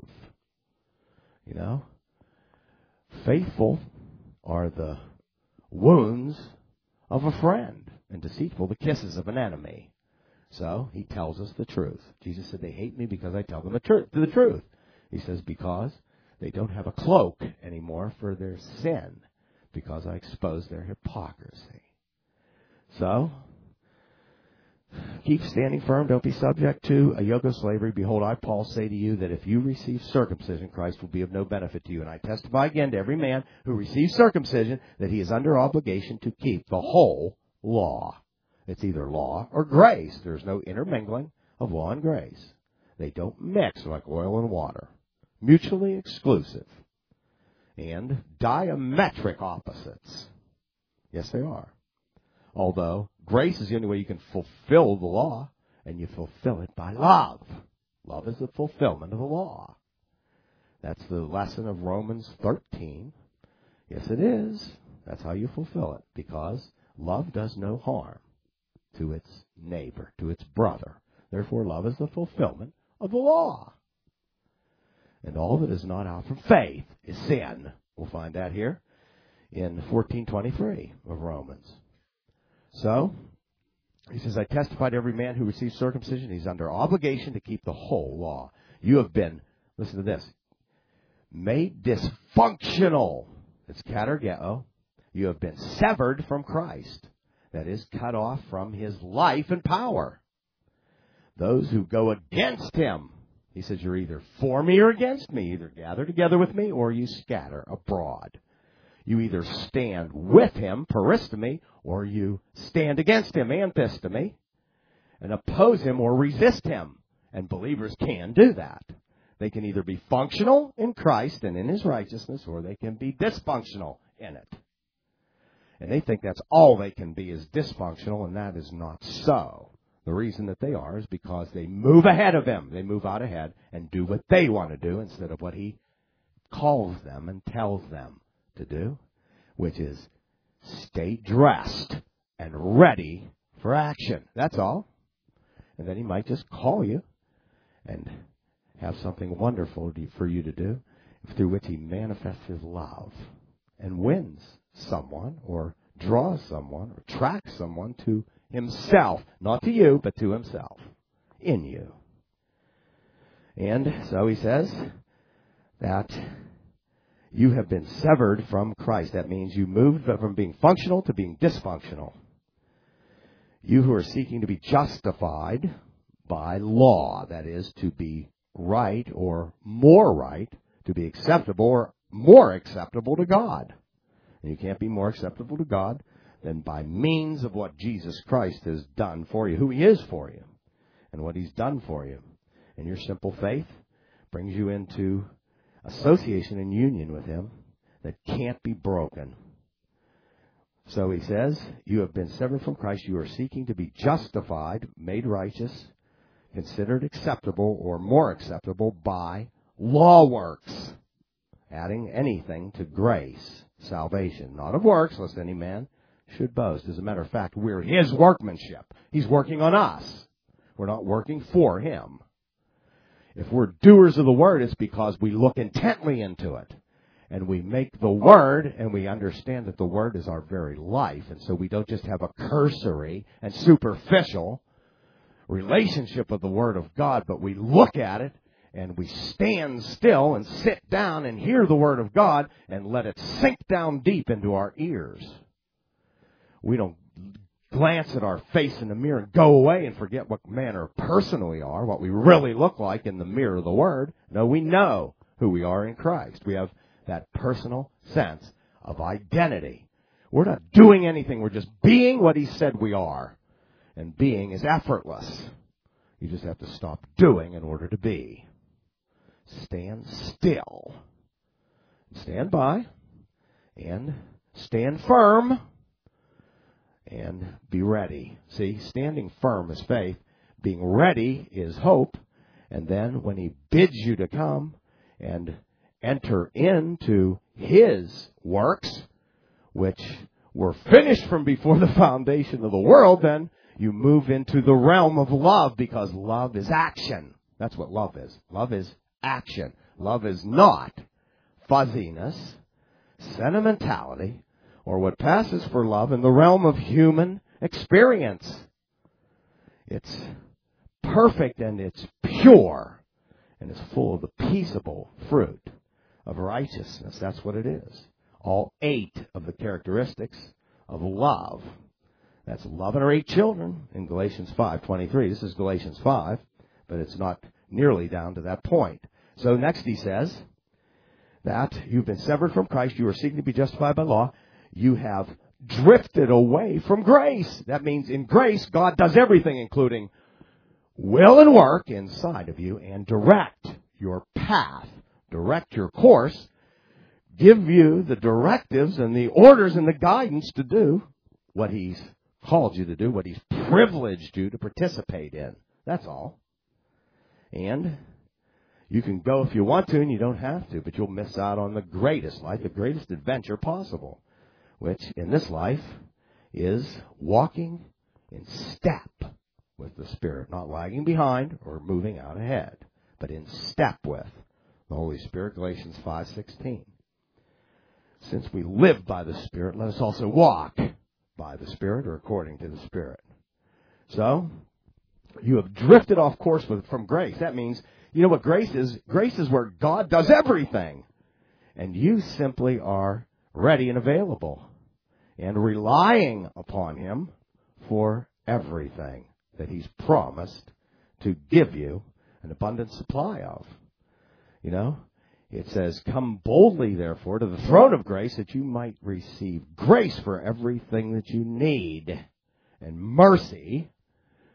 You know? Faithful are the wounds of a friend, and deceitful the kisses of an enemy. So he tells us the truth. Jesus said, they hate me because I tell them the truth. The truth. He says, because they don't have a cloak anymore for their sin, because I expose their hypocrisy. So, keep standing firm. Don't be subject to a yoke of slavery. Behold, I, Paul, say to you that if you receive circumcision, Christ will be of no benefit to you. And I testify again to every man who receives circumcision that he is under obligation to keep the whole law. It's either law or grace. There's no intermingling of law and grace. They don't mix like oil and water. Mutually exclusive. And diametric opposites. Yes, they are. Although grace is the only way you can fulfill the law, and you fulfill it by love. Love is the fulfillment of the law. That's the lesson of Romans thirteen. Yes, it is. That's how you fulfill it, because love does no harm to its neighbor, to its brother. Therefore, love is the fulfillment of the law. And all that is not out from faith is sin. We'll find that here in fourteen twenty-three of Romans. So, he says, I testify to every man who receives circumcision, he's under obligation to keep the whole law. You have been, listen to this, made dysfunctional. It's katergeo. You have been severed from Christ. That is, cut off from his life and power. Those who go against him, he says, you're either for me or against me. Either gather together with me or you scatter abroad. You either stand with him, peristemi, or you stand against him, anthistemi. and oppose him or resist him. And believers can do that. They can either be functional in Christ and in his righteousness, or they can be dysfunctional in it. And they think that's all they can be is dysfunctional, and that is not so. The reason that they are is because they move ahead of him. They move out ahead and do what they want to do instead of what he calls them and tells them to do, which is stay dressed and ready for action. That's all. And then he might just call you and have something wonderful for you to do, through which he manifests his love and wins someone or draws someone or attracts someone to himself. Not to you, but to himself. In you. And so he says that you have been severed from Christ. That means you moved from being functional to being dysfunctional. You who are seeking to be justified by law, that is, to be right or more right, to be acceptable or more acceptable to God. And you can't be more acceptable to God than by means of what Jesus Christ has done for you, who he is for you, and what he's done for you. And your simple faith brings you into association and union with him that can't be broken. So he says, you have been severed from Christ. You are seeking to be justified, made righteous, considered acceptable or more acceptable by law works, adding anything to grace, salvation, not of works, lest any man should boast. As a matter of fact, we're his workmanship. He's working on us. We're not working for him. If we're doers of the word, it's because we look intently into it. And we make the word, and we understand that the word is our very life. And so we don't just have a cursory and superficial relationship with the word of God, but we look at it, and we stand still and sit down and hear the word of God and let it sink down deep into our ears. We don't glance at our face in the mirror and go away and forget what manner of person we are, what we really look like in the mirror of the word. No, we know who we are in Christ. We have that personal sense of identity. We're not doing anything. We're just being what he said we are. And being is effortless. You just have to stop doing in order to be. Stand still. Stand by. And stand firm. And be ready. See, standing firm is faith. Being ready is hope. And then when he bids you to come and enter into his works, which were finished from before the foundation of the world, then you move into the realm of love, because love is action. That's what love is. Love is action. Love is not fuzziness, sentimentality, or what passes for love in the realm of human experience. It's perfect and it's pure, and it's full of the peaceable fruit of righteousness. That's what it is. All eight of the characteristics of love. That's loving our eight children in Galatians five twenty-three. This is Galatians five, but it's not nearly down to that point. So next he says that you've been severed from Christ. You are seeking to be justified by law. You have drifted away from grace. That means in grace, God does everything, including will and work inside of you, and direct your path, direct your course, give you the directives and the orders and the guidance to do what he's called you to do, what he's privileged you to participate in. That's all. And you can go if you want to, and you don't have to, but you'll miss out on the greatest life, the greatest adventure possible, which in this life is walking in step with the Spirit, not lagging behind or moving out ahead, but in step with the Holy Spirit, Galatians five sixteen. Since we live by the Spirit, let us also walk by the Spirit, or according to the Spirit. So, you have drifted off course with, from grace. That means, you know what grace is? Grace is where God does everything. And you simply are ready and available and relying upon him for everything that he's promised to give you an abundant supply of. You know, it says, come boldly, therefore, to the throne of grace, that you might receive grace for everything that you need, and mercy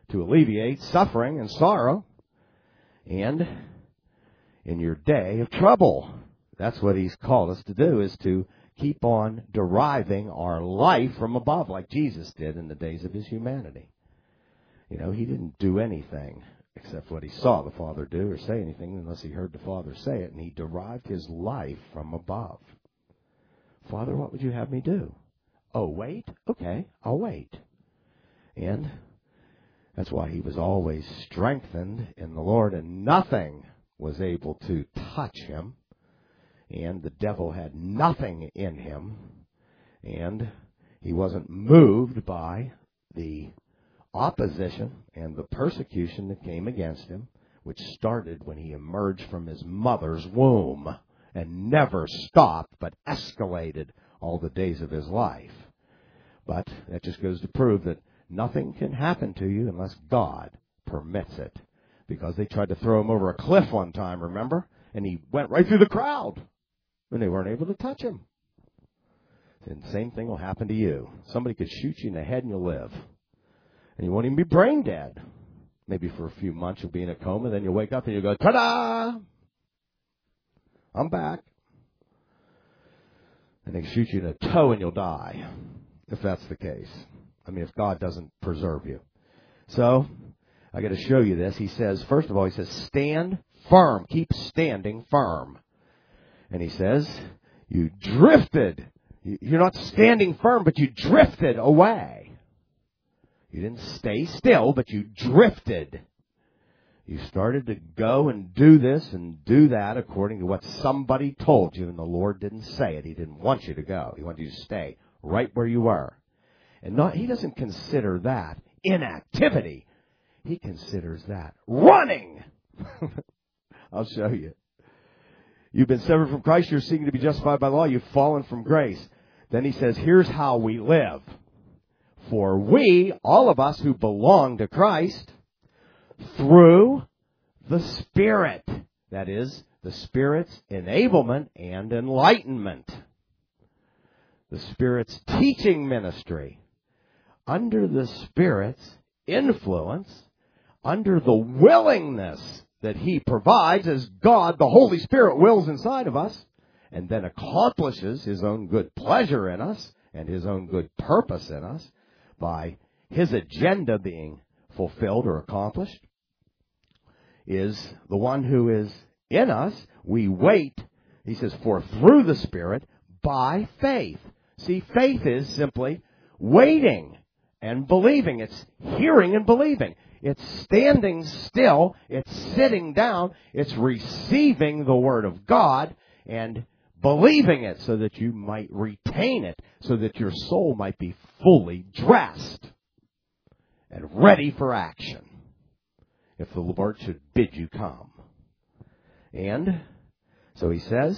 to alleviate suffering and sorrow, and in your day of trouble. That's what He's called us to do, is to keep on deriving our life from above, like Jesus did in the days of His humanity. You know, He didn't do anything except what He saw the Father do, or say anything unless He heard the Father say it, and He derived His life from above. Father, what would you have me do? Oh, wait? Okay, I'll wait. And that's why He was always strengthened in the Lord, and nothing was able to touch Him. And the devil had nothing in Him. And He wasn't moved by the opposition and the persecution that came against Him, which started when He emerged from His mother's womb and never stopped, but escalated all the days of His life. But that just goes to prove that nothing can happen to you unless God permits it. Because they tried to throw Him over a cliff one time, remember? And He went right through the crowd. And they weren't able to touch Him. And the same thing will happen to you. Somebody could shoot you in the head and you'll live. And you won't even be brain dead. Maybe for a few months you'll be in a coma, then you'll wake up and you'll go, ta-da! I'm back. And they shoot you in the toe and you'll die, if that's the case. I mean, if God doesn't preserve you. So, I got to show you this. He says, first of all, He says, stand firm. Keep standing firm. And He says, you drifted. You're not standing firm, but you drifted away. You didn't stay still, but you drifted. You started to go and do this and do that according to what somebody told you, and the Lord didn't say it. He didn't want you to go. He wanted you to stay right where you were. And not, He doesn't consider that inactivity. He considers that running. I'll show you. You've been severed from Christ. You're seeking to be justified by law. You've fallen from grace. Then He says, here's how we live. For we, all of us who belong to Christ, through the Spirit, that is, the Spirit's enablement and enlightenment, the Spirit's teaching ministry, under the Spirit's influence, under the willingness that He provides as God, the Holy Spirit, wills inside of us, and then accomplishes His own good pleasure in us and His own good purpose in us by His agenda being fulfilled or accomplished, is the one who is in us. We wait, He says, for through the Spirit, by faith. See, faith is simply waiting and believing. It's hearing and believing. It's standing still. It's sitting down. It's receiving the Word of God and believing it so that you might retain it, so that your soul might be fully dressed and ready for action if the Lord should bid you come. And so He says,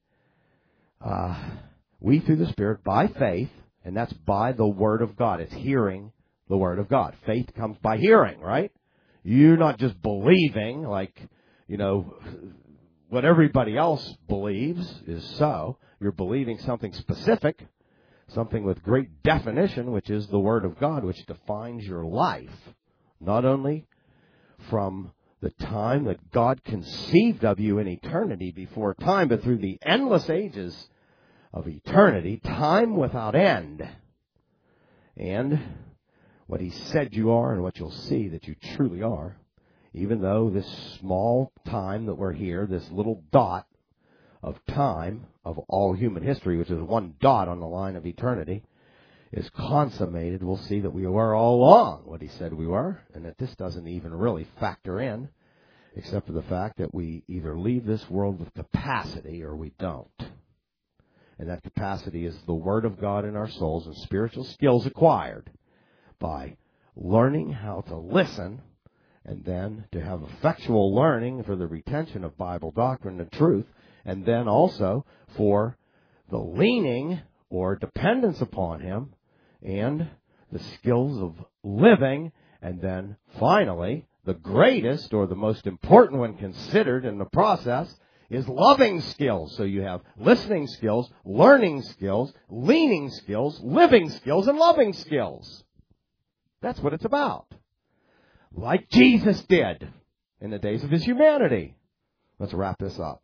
uh, we through the Spirit, by faith, and that's by the Word of God. It's hearing the Word of God. Faith comes by hearing, right? You're not just believing like, you know, what everybody else believes is so. You're believing something specific, something with great definition, which is the Word of God, which defines your life, not only from the time that God conceived of you in eternity before time, but through the endless ages of eternity, time without end. And what He said you are and what you'll see that you truly are, even though this small time that we're here, this little dot of time of all human history, which is one dot on the line of eternity, is consummated, we'll see that we were all along what He said we were, and that this doesn't even really factor in, except for the fact that we either leave this world with capacity or we don't. And that capacity is the Word of God in our souls and spiritual skills acquired by learning how to listen, and then to have effectual learning for the retention of Bible doctrine and truth, and then also for the leaning or dependence upon Him and the skills of living, and then finally, the greatest or the most important one considered in the process is loving skills. So you have listening skills, learning skills, leaning skills, living skills, and loving skills. That's what it's about. like Jesus did in the days of his humanity. Let's wrap this up.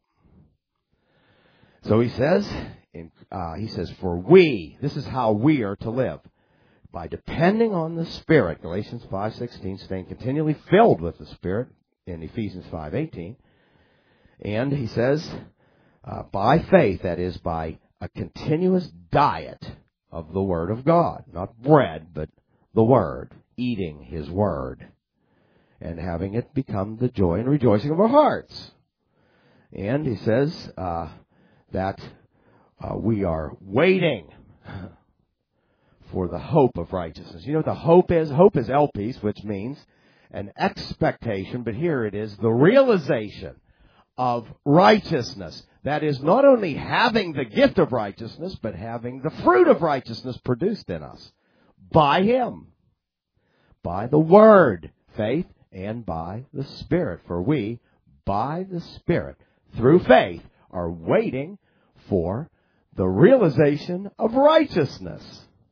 So he says, in, uh, he says, for we, this is how we are to live. By depending on the Spirit, Galatians five sixteen, staying continually filled with the Spirit in Ephesians five eighteen. And he says, uh, by faith, that is, by a continuous diet of the Word of God. Not bread, but the Word. Eating His Word. And having it become the joy and rejoicing of our hearts. And he says uh, that uh, we are waiting for the hope of righteousness. You know what the hope is? Hope is elpis, which means an expectation, but here it is, the realization of righteousness. That is, not only having the gift of righteousness, but having the fruit of righteousness produced in us by Him, by the Word, faith, and by the Spirit. For we, by the Spirit, through faith, are waiting for the realization of righteousness.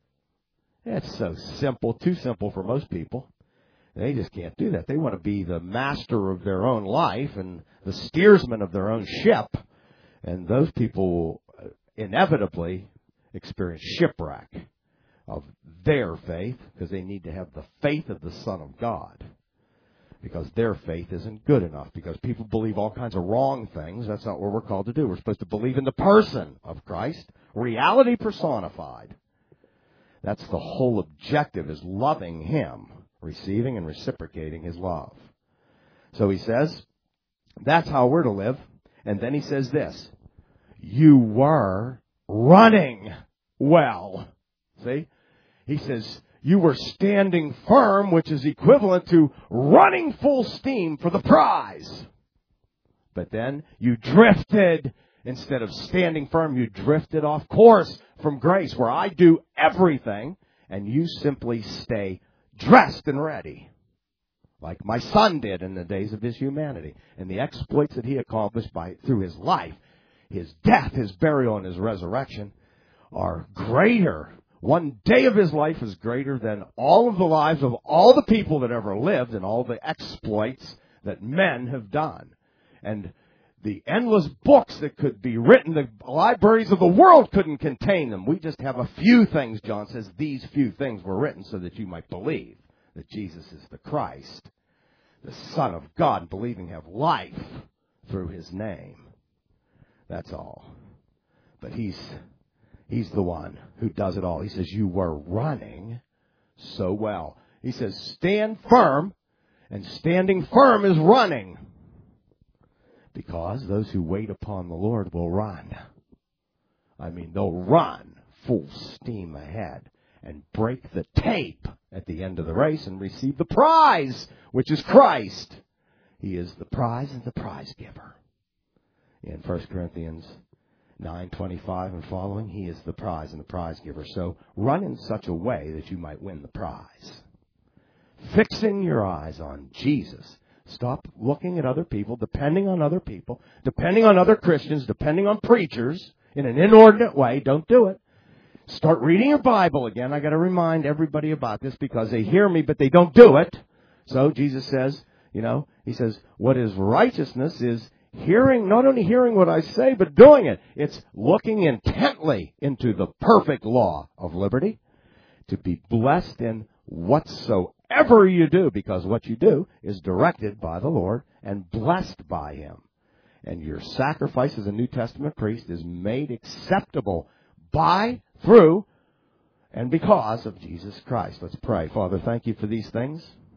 It's so simple, too simple for most people. They just can't do that. They want to be the master of their own life and the steersman of their own ship. And those people will inevitably experience shipwreck of their faith because they need to have the faith of the Son of God. Because their faith isn't good enough. Because people believe all kinds of wrong things. That's not what we're called to do. We're supposed to believe in the person of Christ, reality personified. That's the whole objective, is loving Him, receiving and reciprocating His love. So he says, that's how we're to live. And then he says this, you were running well. See? He says, you were standing firm, which is equivalent to running full steam for the prize. But then you drifted. Instead of standing firm, you drifted off course from grace, where I do everything, and you simply stay dressed and ready, like my son did in the days of his humanity. And the exploits that he accomplished by through his life, his death, his burial, and his resurrection are greater. One day of his life is greater than all of the lives of all the people that ever lived and all the exploits that men have done. And the endless books that could be written, the libraries of the world couldn't contain them. We just have a few things, John says. These few things were written so that you might believe that Jesus is the Christ, the Son of God, and believing have life through His name. That's all. But He's He's the one who does it all. He says, you were running so well. He says, stand firm, and standing firm is running. Because those who wait upon the Lord will run. I mean, they'll run full steam ahead and break the tape at the end of the race and receive the prize, which is Christ. He is the prize and the prize giver. In First Corinthians nine twenty-five and following, He is the prize and the prize giver. So run in such a way that you might win the prize. Fixing your eyes on Jesus. Stop looking at other people, depending on other people, depending on other Christians, depending on preachers in an inordinate way. Don't do it. Start reading your Bible again. I got to remind everybody about this because they hear me, but they don't do it. So Jesus says, you know, He says, what is righteousness is hearing, not only hearing what I say, but doing it. It's looking intently into the perfect law of liberty to be blessed in whatsoever Whatever you do, because what you do is directed by the Lord and blessed by Him. And your sacrifice as a New Testament priest is made acceptable by, through, and because of Jesus Christ. Let's pray. Father, thank You for these things.